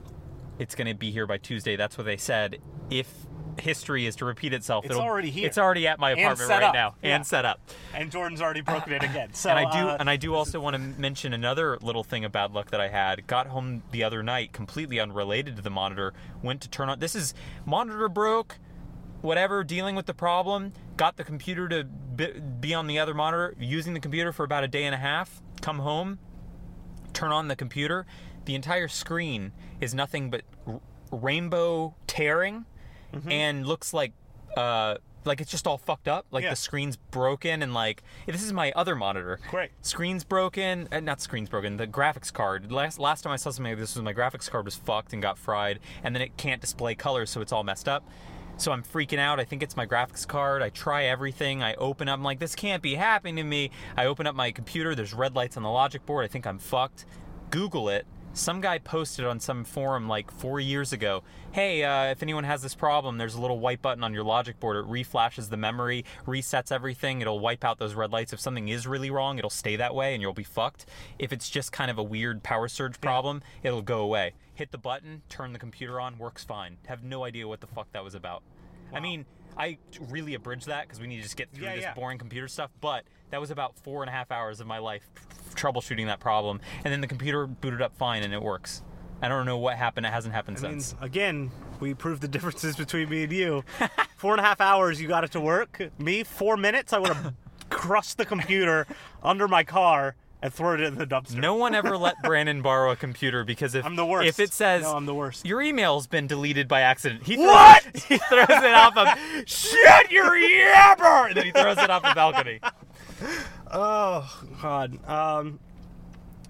Speaker 2: It's going to be here by Tuesday. That's what they said. If history is to repeat itself,
Speaker 1: It's
Speaker 2: it'll,
Speaker 1: already here.
Speaker 2: It's already at my
Speaker 1: And
Speaker 2: apartment
Speaker 1: set
Speaker 2: right
Speaker 1: up.
Speaker 2: now
Speaker 1: Yeah.
Speaker 2: and set up.
Speaker 1: And Jordan's already broken it again. So
Speaker 2: and I do,
Speaker 1: uh,
Speaker 2: and I do also want to mention another little thing of bad luck that I had. Got home the other night, completely unrelated to the monitor. Went to turn on. This is monitor broke, whatever. Dealing with the problem. Got the computer to be, be on the other monitor. Using the computer for about a day and a half. Come home, turn on the computer. The entire screen is nothing but r- rainbow tearing,
Speaker 1: Mm-hmm.
Speaker 2: and looks like. Uh, like it's just all fucked up. Like
Speaker 1: Yeah.
Speaker 2: the screen's broken, and like this is my other monitor.
Speaker 1: Great.
Speaker 2: Screen's broken. Uh, not screen's broken. The graphics card. Last last time I saw something like this was my graphics card was fucked and got fried, and then it can't display colors, so it's all messed up. So I'm freaking out. I think it's my graphics card. I try everything. I open up. I'm like, this can't be happening to me. I open up my computer. There's red lights on the logic board. I think I'm fucked. Google it. Some guy posted on some forum like four years ago, hey, uh, if anyone has this problem, there's a little white button on your logic board. It reflashes the memory, resets everything. It'll wipe out those red lights. If something is really wrong, it'll stay that way and you'll be fucked. If it's just kind of a weird power surge problem, it'll go away. Hit the button, turn the computer on, works fine. Have no idea what the fuck that was about. I mean, I really abridged that because we need to just get through
Speaker 1: Yeah,
Speaker 2: this
Speaker 1: yeah.
Speaker 2: boring computer stuff, but that was about four and a half hours of my life troubleshooting that problem, and then the computer booted up fine and it works. I don't know what happened. It hasn't happened
Speaker 1: I mean,
Speaker 2: since.
Speaker 1: again, we proved the differences between me and you. Four and a half hours, you got it to work. Me, four minutes, I would have crushed the computer under my car and thrown it in the dumpster.
Speaker 2: No one ever let Brandon borrow a computer because if
Speaker 1: I'm the worst.
Speaker 2: if it says
Speaker 1: No, I'm the worst.
Speaker 2: your email's been deleted by accident, he throws,
Speaker 1: What?
Speaker 2: he throws it off of shut your yapper, and then he throws it off the balcony.
Speaker 1: Oh God. Um,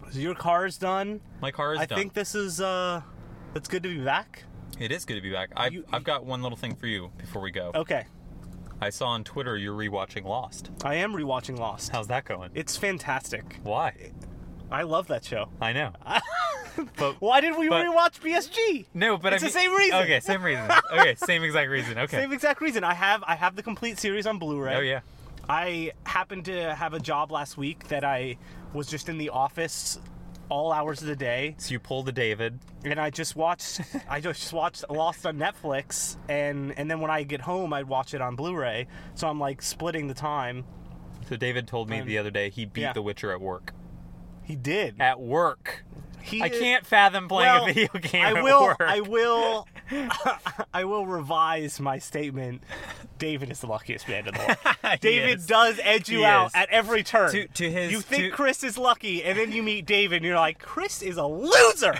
Speaker 1: So your car's done.
Speaker 2: My car is
Speaker 1: I
Speaker 2: done.
Speaker 1: think this is, uh, it's good to be back.
Speaker 2: It is good to be back. I've,
Speaker 1: You-
Speaker 2: I've got one little thing for you before we go.
Speaker 1: Okay.
Speaker 2: I saw on Twitter you're rewatching Lost.
Speaker 1: I am rewatching Lost.
Speaker 2: How's that going?
Speaker 1: It's fantastic.
Speaker 2: Why?
Speaker 1: I love that show.
Speaker 2: I know. But
Speaker 1: Why did we
Speaker 2: but-
Speaker 1: rewatch B S G?
Speaker 2: no, but
Speaker 1: It's
Speaker 2: I
Speaker 1: the
Speaker 2: mean-
Speaker 1: same reason.
Speaker 2: Okay, same reason. Okay, same exact reason. Okay.
Speaker 1: Same exact reason. I have I have the complete series on Blu-ray.
Speaker 2: Oh yeah.
Speaker 1: I happened to have a job last week that I was just in the office all hours of the day,
Speaker 2: So you pulled the David.
Speaker 1: and I just watched I just watched Lost on Netflix, and and then when I get home I'd watch it on Blu-ray. So I'm like splitting the time.
Speaker 2: So David told me
Speaker 1: Um,
Speaker 2: the other day he beat
Speaker 1: yeah.
Speaker 2: The Witcher at work.
Speaker 1: He did.
Speaker 2: At work.
Speaker 1: He
Speaker 2: I can't fathom playing
Speaker 1: well,
Speaker 2: a video game
Speaker 1: I
Speaker 2: at
Speaker 1: will
Speaker 2: work.
Speaker 1: I will I will revise my statement. David is the luckiest man in the world.
Speaker 2: He
Speaker 1: David
Speaker 2: is.
Speaker 1: does edge you
Speaker 2: He
Speaker 1: out
Speaker 2: is.
Speaker 1: at every turn.
Speaker 2: To- to his-
Speaker 1: you think
Speaker 2: to-
Speaker 1: Chris is lucky, and then you meet David, and you're like, Chris is a loser.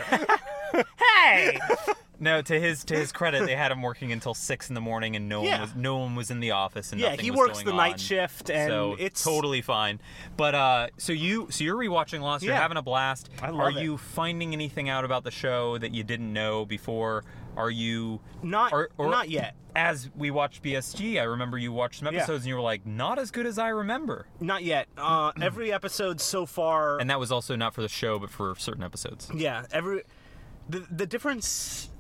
Speaker 1: Hey.
Speaker 2: No, to his to his credit, they had him working until six in the morning, and no
Speaker 1: Yeah.
Speaker 2: one was no one was in the office, and
Speaker 1: Yeah,
Speaker 2: nothing
Speaker 1: he
Speaker 2: was
Speaker 1: works
Speaker 2: going
Speaker 1: the
Speaker 2: on.
Speaker 1: night shift, and
Speaker 2: so
Speaker 1: it's
Speaker 2: totally fine. But uh, so you so you're rewatching Lost. You're
Speaker 1: Yeah.
Speaker 2: having a blast.
Speaker 1: I love
Speaker 2: Are
Speaker 1: it.
Speaker 2: you finding anything out about the show that you didn't know before? Are you
Speaker 1: not
Speaker 2: or, or
Speaker 1: not yet.
Speaker 2: As we watched B S G, I remember you watched some
Speaker 1: Yeah.
Speaker 2: episodes, and you were like, "Not as good as I remember."
Speaker 1: Not yet. Uh, every episode so far.
Speaker 2: And that was also not for the show, but for certain episodes.
Speaker 1: Yeah, every the the difference.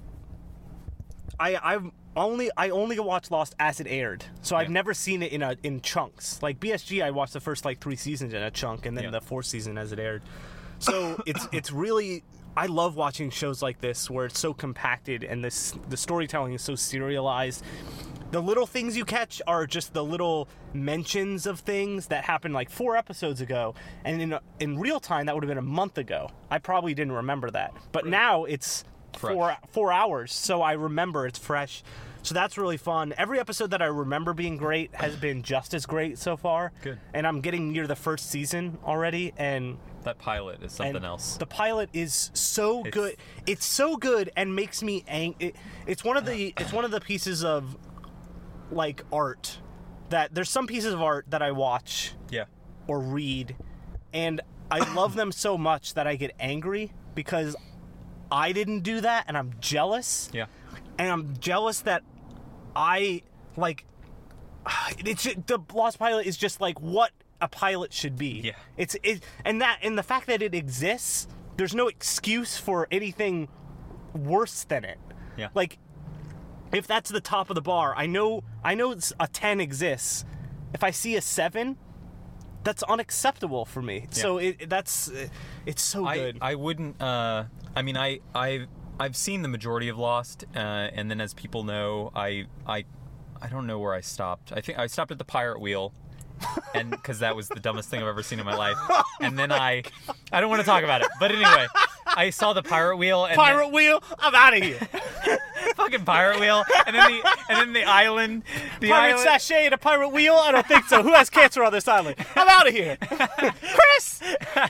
Speaker 1: I I've only I only watched Lost as it aired, so I've
Speaker 2: Yeah.
Speaker 1: never seen it in a in chunks. Like B S G, I watched the first like three seasons in a chunk, and then
Speaker 2: Yeah.
Speaker 1: the fourth season as it aired. So it's it's really I love watching shows like this where it's so compacted and this the storytelling is so serialized. The little things you catch are just the little mentions of things that happened like four episodes ago, and in in real time that would have been a month ago. I probably didn't remember that, but now it's
Speaker 2: Fresh.
Speaker 1: four four hours, so I remember it's fresh. So that's really fun. Every episode that I remember being great has been just as great so far.
Speaker 2: Good.
Speaker 1: And I'm getting near the first season already, and
Speaker 2: That pilot is something
Speaker 1: and
Speaker 2: else.
Speaker 1: The pilot is so
Speaker 2: It's-
Speaker 1: good. It's so good and makes me ang- it, It's one of the it's one of the pieces of like art that there's some pieces of art that I watch
Speaker 2: Yeah.
Speaker 1: or read, and I love them so much that I get angry because I didn't do that, and I'm jealous.
Speaker 2: Yeah.
Speaker 1: And I'm jealous that I like. It's the Lost Pilot is just like what a pilot should be.
Speaker 2: Yeah.
Speaker 1: It's it, and that and the fact that it exists, there's no excuse for anything worse than it.
Speaker 2: Yeah.
Speaker 1: Like, if that's the top of the bar, I know I know it's a ten exists. If I see a seven, that's unacceptable for me. So it that's it's so
Speaker 2: I,
Speaker 1: good.
Speaker 2: I wouldn't. Uh, I mean, I I I've seen the majority of Lost, uh, and then as people know, I I I don't know where I stopped. I think I stopped at the pirate wheel, and because that was the dumbest thing I've ever seen in my life. And then I I don't want to talk about it, but anyway, I saw the pirate wheel and
Speaker 1: Pirate
Speaker 2: then,
Speaker 1: wheel, I'm out of here.
Speaker 2: fucking pirate wheel, and then the and then the island, the
Speaker 1: Pirate
Speaker 2: island.
Speaker 1: sachet and a pirate wheel? I don't think so. Who has cancer on this island? I'm out of here. Chris!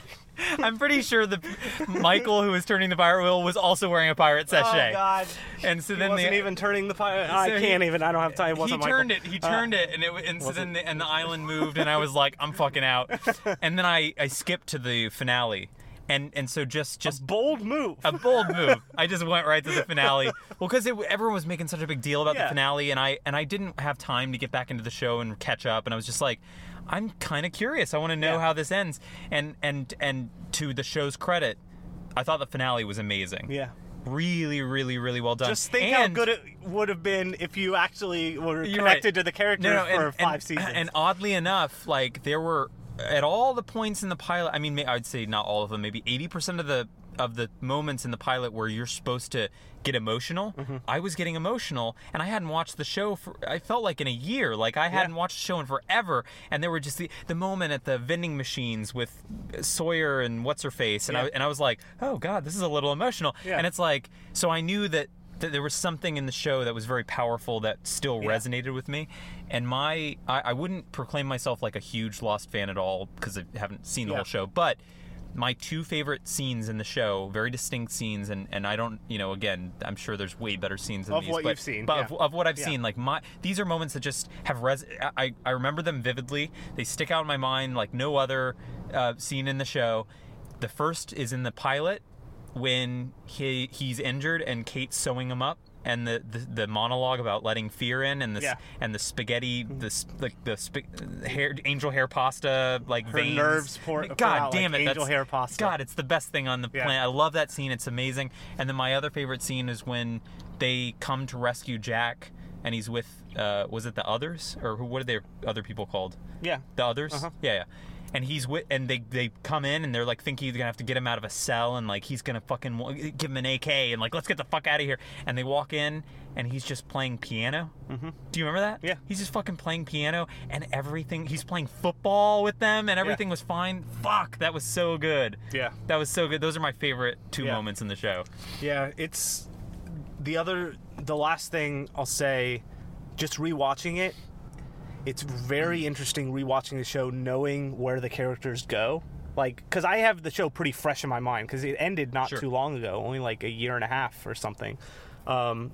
Speaker 2: I'm pretty sure the Michael who was turning the pirate wheel was also wearing a pirate sachet.
Speaker 1: Oh, God.
Speaker 2: And so
Speaker 1: He
Speaker 2: then
Speaker 1: wasn't
Speaker 2: the
Speaker 1: even turning the pirate. I
Speaker 2: So he-
Speaker 1: can't even. I don't have time. It
Speaker 2: he
Speaker 1: wasn't
Speaker 2: turned
Speaker 1: Michael.
Speaker 2: it. He
Speaker 1: Uh,
Speaker 2: turned it, and it and so then the, and the island moved, and I was like, I'm fucking out. And then I I skipped to the finale, and and so just just
Speaker 1: Bold move.
Speaker 2: a bold move. I just went right to the finale. Well, because everyone was making such a big deal about
Speaker 1: Yeah.
Speaker 2: the finale, and I and I didn't have time to get back into the show and catch up, and I was just like, I'm kind of curious. I want to know
Speaker 1: Yeah.
Speaker 2: how this ends. And and and to the show's credit, I thought the finale was amazing.
Speaker 1: Yeah.
Speaker 2: Really, really, really well done.
Speaker 1: Just think
Speaker 2: and,
Speaker 1: how good it would have been if you actually were
Speaker 2: You're
Speaker 1: connected
Speaker 2: right.
Speaker 1: to the character
Speaker 2: No, no,
Speaker 1: for
Speaker 2: and,
Speaker 1: five
Speaker 2: and,
Speaker 1: seasons.
Speaker 2: And oddly enough, like there were at all the points in the pilot. I mean, may- I'd say not all of them. Maybe eighty percent of the of the moments in the pilot where you're supposed to get emotional.
Speaker 1: Mm-hmm.
Speaker 2: I was getting emotional, and I hadn't watched the show for. I felt like in a year. Like I hadn't watched the show in forever. And there were just the the moment at the vending machines with Sawyer and what's her face, and I
Speaker 1: Yeah.
Speaker 2: and I was like, oh god, this is a little emotional.
Speaker 1: Yeah.
Speaker 2: And it's like, so I knew that. that there was something in the show that was very powerful that still
Speaker 1: Yeah.
Speaker 2: resonated with me. And my I, I wouldn't proclaim myself like a huge Lost fan at all because I haven't seen the
Speaker 1: Yeah.
Speaker 2: whole show, but my two favorite scenes in the show, very distinct scenes, and, and I don't, you know, again, I'm sure there's way better scenes than
Speaker 1: Of
Speaker 2: these.
Speaker 1: what
Speaker 2: but,
Speaker 1: you've seen,
Speaker 2: But
Speaker 1: yeah.
Speaker 2: of, of what I've
Speaker 1: Yeah.
Speaker 2: seen, like my these are moments that just have res. I, I remember them vividly. They stick out in my mind like no other uh, scene in the show. the first is in the pilot when he he's injured and Kate's sewing him up. And the, the, the monologue about letting fear in, and the
Speaker 1: Yeah.
Speaker 2: and the spaghetti, the sp- like the sp- hair, angel hair pasta, like
Speaker 1: Her
Speaker 2: veins.
Speaker 1: nerves pour- pour
Speaker 2: God
Speaker 1: out
Speaker 2: damn
Speaker 1: like
Speaker 2: it!
Speaker 1: angel
Speaker 2: that's,
Speaker 1: hair pasta.
Speaker 2: God, it's the best thing on the
Speaker 1: Yeah.
Speaker 2: planet. I love that scene. It's amazing. And then my other favorite scene is when they come to rescue Jack, and he's with uh, was it the others, or who? What are their other people called?
Speaker 1: Yeah.
Speaker 2: The others?
Speaker 1: Uh-huh.
Speaker 2: Yeah, yeah. And he's with, and they they come in and they're like thinking he's gonna have to get him out of a cell, and like he's gonna fucking give him an A K and like let's get the fuck out of here. And they walk in and he's just playing piano. Mm-hmm. Do you remember that?
Speaker 1: Yeah.
Speaker 2: He's just fucking playing piano and everything. He's playing football with them and everything
Speaker 1: Yeah.
Speaker 2: was fine. Fuck, that was so good.
Speaker 1: Yeah.
Speaker 2: That was so good. Those are my favorite two
Speaker 1: Yeah.
Speaker 2: moments in the show.
Speaker 1: Yeah, it's the other the last thing I'll say, just rewatching it, it's very interesting rewatching the show knowing where the characters go. Like, because I have the show pretty fresh in my mind because it ended not
Speaker 2: Sure.
Speaker 1: too long ago, only like a year and a half or something. Um,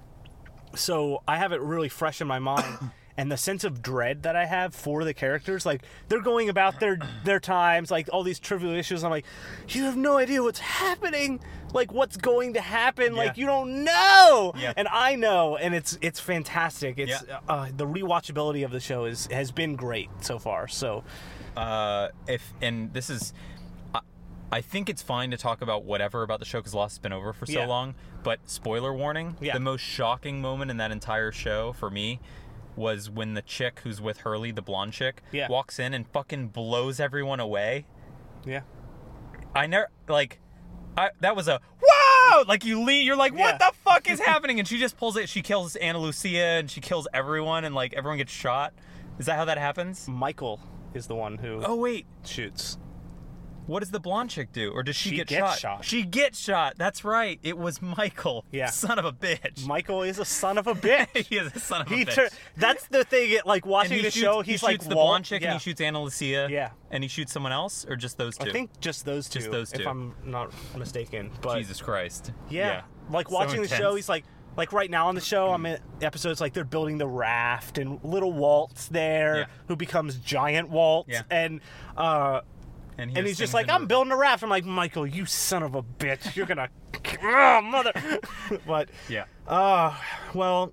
Speaker 1: so I have it really fresh in my mind. And the sense of dread that I have for the characters, like they're going about their their times, like all these trivial issues. I'm like, you have no idea what's happening, like what's going to happen, like
Speaker 2: Yeah.
Speaker 1: you don't know,
Speaker 2: Yeah.
Speaker 1: and I know, and it's it's fantastic. It's
Speaker 2: Yeah.
Speaker 1: uh, the rewatchability of the show is has been great so far. So
Speaker 2: Uh, if and this is, I, I think it's fine to talk about whatever about the show because Lost has been over for so
Speaker 1: Yeah.
Speaker 2: long. But spoiler warning:
Speaker 1: Yeah.
Speaker 2: the most shocking moment in that entire show for me was when the chick who's with Hurley, the blonde chick,
Speaker 1: Yeah.
Speaker 2: walks in and fucking blows everyone away.
Speaker 1: yeah,
Speaker 2: I never like, I that was a wow! Like you leave, you're like, what
Speaker 1: Yeah.
Speaker 2: the fuck is happening? And she just pulls it. She kills Ana Lucia and she kills everyone, and like everyone gets shot. Is that how that happens?
Speaker 1: Michael is the one who
Speaker 2: Oh wait.
Speaker 1: shoots.
Speaker 2: What does the blonde chick do? Or does she,
Speaker 1: She
Speaker 2: get
Speaker 1: gets
Speaker 2: shot?
Speaker 1: shot.
Speaker 2: She gets shot. That's right. It was Michael.
Speaker 1: Yeah.
Speaker 2: Son of a bitch.
Speaker 1: Michael is a son of a bitch.
Speaker 2: he is a son of
Speaker 1: He
Speaker 2: a bitch.
Speaker 1: tur- that's the thing. It, like
Speaker 2: and
Speaker 1: watching
Speaker 2: he
Speaker 1: the
Speaker 2: shoots,
Speaker 1: show,
Speaker 2: he
Speaker 1: he's
Speaker 2: shoots
Speaker 1: like
Speaker 2: the
Speaker 1: Walt-
Speaker 2: blonde chick
Speaker 1: yeah.
Speaker 2: and he shoots Ana Lucia.
Speaker 1: Yeah.
Speaker 2: And he shoots someone else, or just those two?
Speaker 1: I think just those two.
Speaker 2: Just those
Speaker 1: if
Speaker 2: two.
Speaker 1: I'm not mistaken. But
Speaker 2: Jesus Christ.
Speaker 1: yeah, like
Speaker 2: So
Speaker 1: watching the show,
Speaker 2: intense.
Speaker 1: he's like, like right now on the show, I'm in episodes like they're building the raft and little Walt's there,
Speaker 2: Yeah.
Speaker 1: who becomes giant Walt,
Speaker 2: Yeah.
Speaker 1: and uh,
Speaker 2: And, he
Speaker 1: and
Speaker 2: just
Speaker 1: he's just
Speaker 2: sings
Speaker 1: like,
Speaker 2: in
Speaker 1: I'm
Speaker 2: the-
Speaker 1: building a raft. I'm like, Michael, you son of a bitch, you're gonna, oh mother. But
Speaker 2: Yeah.
Speaker 1: uh, well,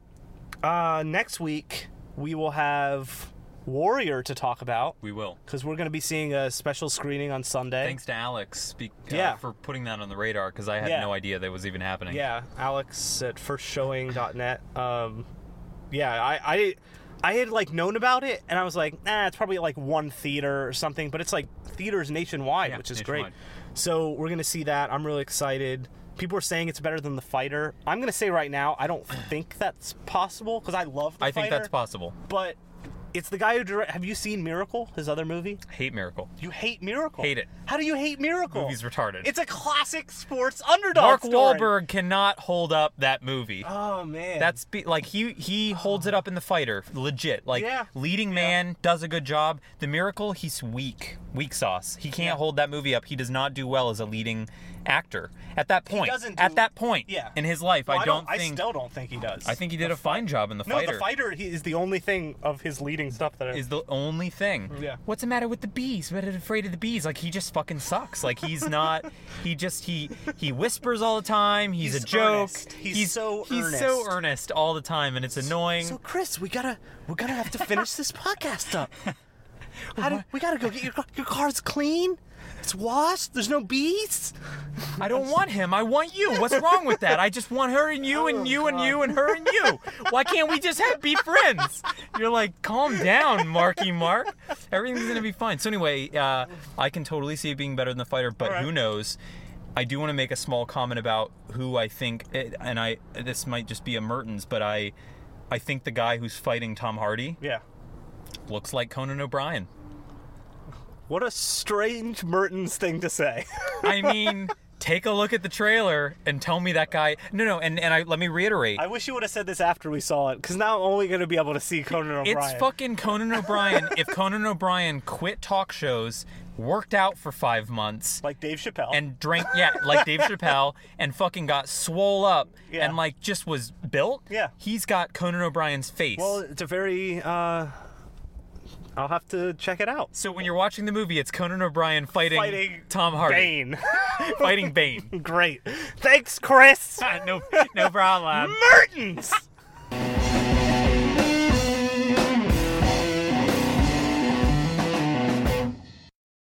Speaker 1: uh, next week we will have Warrior to talk about.
Speaker 2: We will.
Speaker 1: Because we're going to be seeing a special screening on Sunday.
Speaker 2: Thanks to Alex be- uh,
Speaker 1: Yeah.
Speaker 2: for putting that on the radar because I had
Speaker 1: Yeah.
Speaker 2: no idea that was even happening.
Speaker 1: Yeah, Alex at first showing dot net. Um, yeah, I, I I had like known about it, and I was like, nah, it's probably like one theater or something, but it's like theaters nationwide,
Speaker 2: Yeah,
Speaker 1: which is
Speaker 2: nationwide.
Speaker 1: great. So we're going to see that. I'm really excited. People are saying it's better than The Fighter. I'm going to say right now, I don't think that's possible because I love The
Speaker 2: I
Speaker 1: Fighter.
Speaker 2: think that's possible.
Speaker 1: But it's the guy who direct. Have you seen Miracle, his other movie?
Speaker 2: Hate Miracle.
Speaker 1: You hate Miracle.
Speaker 2: Hate it.
Speaker 1: How do you hate Miracle?
Speaker 2: Movie's retarded.
Speaker 1: It's a classic sports underdog
Speaker 2: Mark
Speaker 1: story.
Speaker 2: Wahlberg cannot hold up that movie.
Speaker 1: Oh man.
Speaker 2: That's be, like he he holds it up in The Fighter, legit. Like
Speaker 1: Yeah.
Speaker 2: leading man does a good job. The Miracle, he's weak, weak sauce. He can't
Speaker 1: Yeah.
Speaker 2: hold that movie up. He does not do well as a leading actor. At that point,
Speaker 1: doesn't
Speaker 2: at
Speaker 1: do-
Speaker 2: that point
Speaker 1: Yeah.
Speaker 2: in his life,
Speaker 1: Well,
Speaker 2: I don't
Speaker 1: I
Speaker 2: think.
Speaker 1: still don't think he does.
Speaker 2: I think he did a fine job in The
Speaker 1: No,
Speaker 2: Fighter.
Speaker 1: The Fighter he is the only thing of his leading stuff that I,
Speaker 2: Is the only thing.
Speaker 1: Yeah.
Speaker 2: What's the matter with the bees? What are afraid of the bees? Like he just fucking sucks. Like he's not. He just he he whispers all the time. He's,
Speaker 1: He's
Speaker 2: a joke.
Speaker 1: earnest. He's so
Speaker 2: he's so
Speaker 1: earnest.
Speaker 2: earnest all the time, and it's annoying.
Speaker 1: So Chris, we gotta we're gonna have to finish this podcast up. How do, we gotta go get your car- your car's clean. It's washed. There's no bees.
Speaker 2: I don't want him. I want you. What's wrong with that? I just want her and you and
Speaker 1: Oh,
Speaker 2: you and
Speaker 1: God.
Speaker 2: you and her and you. Why can't we just have be friends? You're like, calm down, Marky Mark. Everything's gonna be fine. So anyway, uh, I can totally see it being better than The Fighter, but
Speaker 1: All right.
Speaker 2: who knows? I do want to make a small comment about who I think, and I this might just be a Mertens, but I, I think the guy who's fighting Tom Hardy
Speaker 1: Yeah.
Speaker 2: looks like Conan O'Brien.
Speaker 1: What a strange Mertens thing to say.
Speaker 2: I mean, take a look at the trailer and tell me that guy. No, no, and and I let me reiterate.
Speaker 1: I wish you would have said this after we saw it, because now I'm only gonna be able to see Conan O'Brien.
Speaker 2: It's fucking Conan O'Brien. If Conan O'Brien quit talk shows, worked out for five months,
Speaker 1: like Dave Chappelle.
Speaker 2: and drank, yeah, like Dave Chappelle, and fucking got swole up,
Speaker 1: Yeah.
Speaker 2: and like just was built,
Speaker 1: Yeah.
Speaker 2: he's got Conan O'Brien's face.
Speaker 1: well, it's a very uh, I'll have to check it out.
Speaker 2: So when you're watching the movie, it's Conan O'Brien fighting,
Speaker 1: Fighting
Speaker 2: Tom Hardy.
Speaker 1: Bane.
Speaker 2: Fighting Bane.
Speaker 1: Great. Thanks, Chris.
Speaker 2: no, no problem.
Speaker 1: Mertens.